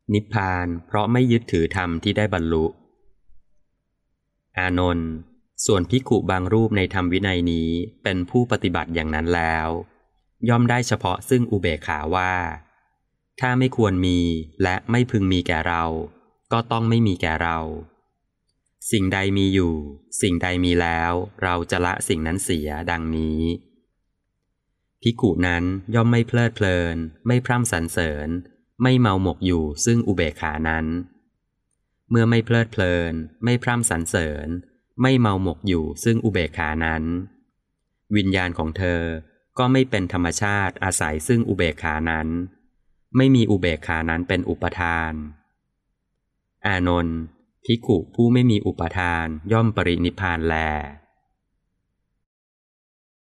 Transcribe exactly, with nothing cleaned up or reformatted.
นิพพานเพราะไม่ยึดถือธรรมที่ได้บรรลุอานนท์ส่วนภิกขุบางรูปในธรรมวินัยนี้เป็นผู้ปฏิบัติอย่างนั้นแล้วย่อมได้เฉพาะซึ่งอุเบกขาว่าถ้าไม่ควรมีและไม่พึงมีแก่เราก็ต้องไม่มีแก่เราสิ่งใดมีอยู่สิ่งใดมีแล้วเราจะละสิ่งนั้นเสียดังนี้ภิกขุนั้นย่อมไม่เพลิดเพลินไม่พร่ำสรรเสริญไม่เมาหมกอยู่ซึ่งอุเบกขานั้นเมื่อไม่เพลิดเพลินไม่พร่ำสรรเสริญไม่เมาหมกอยู่ซึ่งอุเบกขานั้นวิญญาณของเธอก็ไม่เป็นธรรมชาติอาศัยซึ่งอุเบกขานั้นไม่มีอุเบกขานั้นเป็นอุปทานอานนท์ภิกขุผู้ไม่มีอุปทานย่อมปรินิพพานแล